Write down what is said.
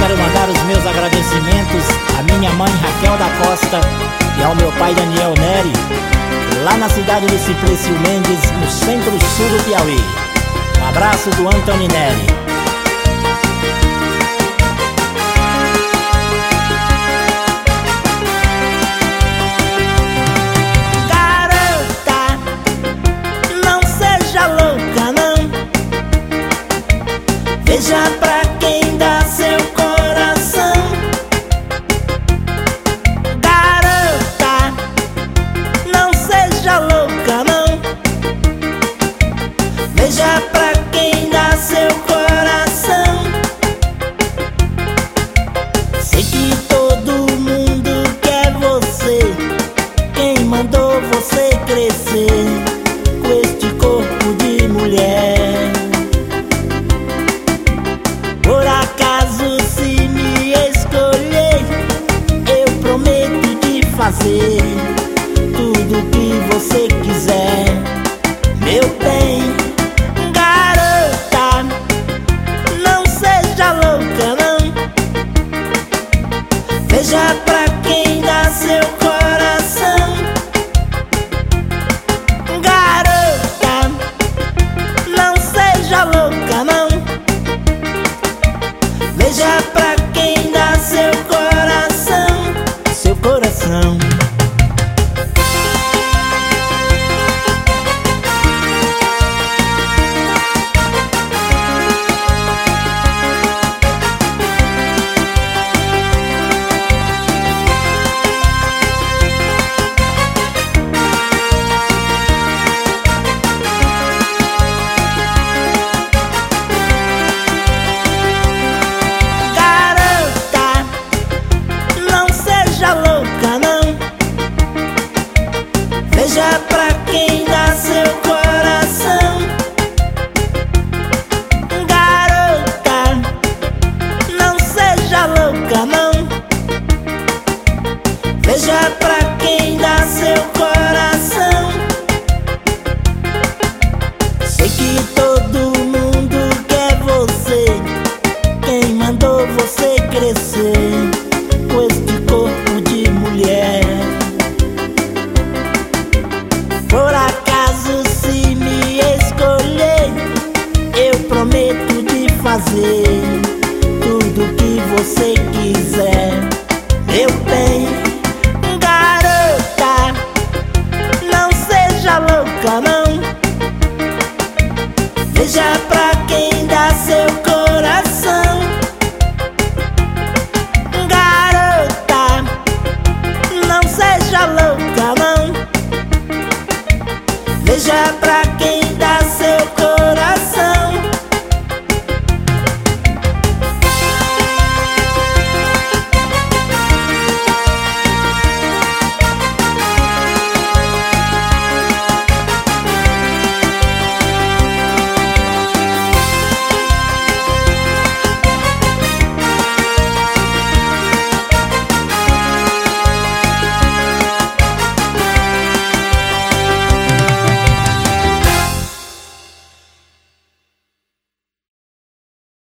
quero mandar os meus agradecimentos à minha mãe Raquel da Costa e ao meu pai Daniel Neri, lá na cidade de Simplício Mendes, no centro-sul do Piauí. Um abraço do Antony Neri. Veja pra quem dá seu coração. Garota, não seja louca não. Veja pra quem dá seu coração. Sei que todo mundo quer você. Quem mandou você crescer com este corpo de mulher? Por acaso se me escolher, eu prometo de fazer tudo que você quiser, meu bem. Garota, não seja louca não. Veja pra quem dá seu coração. Garota, não seja louca não. Veja pra quem dá seu coração. Seu coração. Veja pra quem dá seu coração. Garota, não seja louca não. Veja pra quem dá seu coração. Sei que todo mundo quer você. Quem mandou você crescer com este corpo de mulher? Por acaso se me escolher, eu prometo de fazer tudo que você quiser, meu bem. Garota, não seja louca não. Veja pra quem dá seu coração. Garota, não seja louca não. Veja pra quem